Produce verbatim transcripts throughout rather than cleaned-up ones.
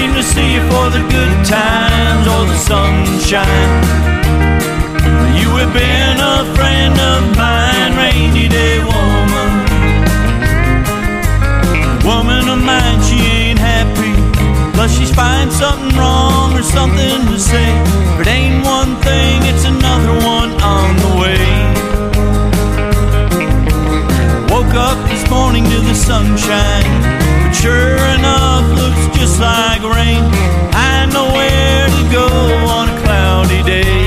seem to see you for the good times or the sunshine. You have been a friend of mine, rainy day woman. Woman of mine, she ain't happy, plus she's finding something wrong or something to say. If it ain't one thing, it's another one on the way. Woke up this morning to the sunshine, but sure enough looks just like rain. I know where to go on a cloudy day.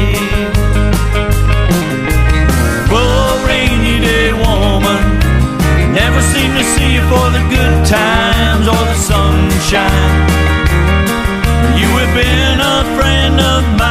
Well, rainy day woman, never seem to see you for the good times or the sunshine. You have been a friend of mine.